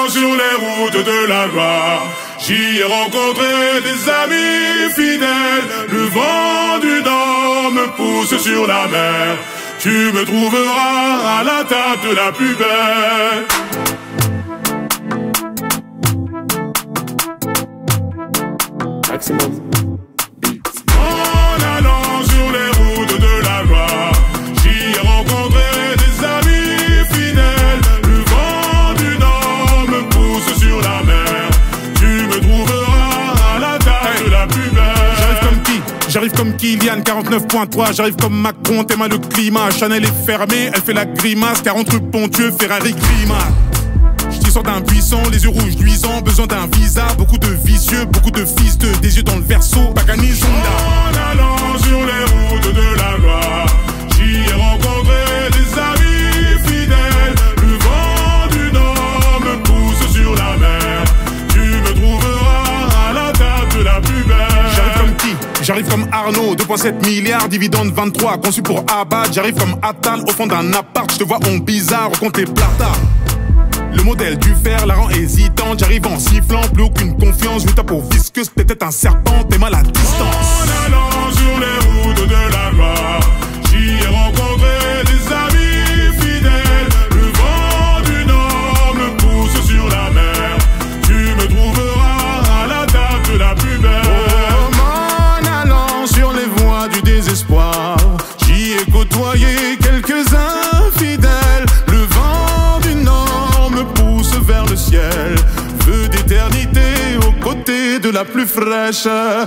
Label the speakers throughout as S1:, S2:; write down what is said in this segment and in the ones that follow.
S1: sur les routes de la gloire. J'y ai rencontré des amis fidèles. Le vent du nord me pousse sur la mer. Tu me trouveras à la table de la plus belle.
S2: Maximum.
S1: En allant sur les routes de la gloire, j'y ai rencontré des amis fidèles. Le vent du nord me pousse sur la mer. Tu me trouveras à la table de la plus belle.
S3: J'arrive comme qui? J'arrive comme Kylian, 49.3. J'arrive comme Macron, t'aimes le climat. Chanel est fermée, elle fait la grimace. 40 rue Pontieux, Ferrari grimace. J't'y sors d'un buisson, les yeux rouges luisants. Besoin d'un visa, beaucoup de vicieux, beaucoup de fils de des yeux dans le verso. Pagani Zonda.
S1: En allant sur les routes de la gloire, j'y ai rencontré des amis fidèles. Le vent du nord me pousse sur la mer. Tu me trouveras à la table de la plus belle.
S3: J'arrive comme qui? J'arrive comme Arnaud, 2,7 milliards, dividende 23. Conçu pour abattre, j'arrive comme Attal, au fond d'un appart. J'te vois en bizarre, compte les plata. Le modèle du fer la rend hésitante. J'arrive en sifflant, plus aucune confiance. Je tape au visqueuse, peut-être un serpent, t'es mal à distance.
S1: En allant sur les routes de la gloire, j'y ai rencontré des amis fidèles. Le vent du nord me pousse sur la mer. Tu me trouveras à la table de la plus belle.
S3: En allant sur les voies du désespoir, j'y ai côtoyé quelques infidèles. Le vent du nord me pousse vers le ciel. Feu d'éternité aux côtés de la plus fraîche.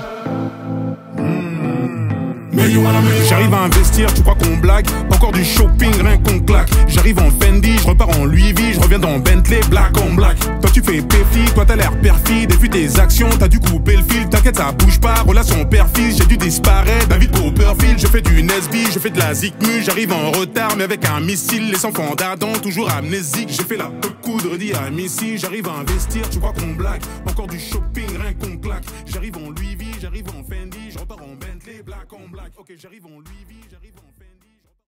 S3: J'arrive à investir, tu crois qu'on blague? Encore du shopping, rien qu'on claque. J'arrive en Fendi, je repars en Louis V, je reviens dans Bentley, black on black. Toi tu fais péfi, toi t'as l'air perfide. Et vu tes actions, t'as dû couper le fil. T'inquiète, ça bouge pas, relation père-fils. J'ai dû disparaître, David Copperfield. Je fais du Nesby, je fais de la zikmu. J'arrive en retard, mais avec un missile. Les enfants d'Adam, toujours amnésiques. J'ai fait la peu coudre, dit à Missy. J'arrive à investir, tu crois qu'on blague? Encore du shopping, rien qu'on claque. J'arrive en Louis V, j'arrive en Fendi, je repars en Bentley, black on black. Ok, j'arrive en Louis V.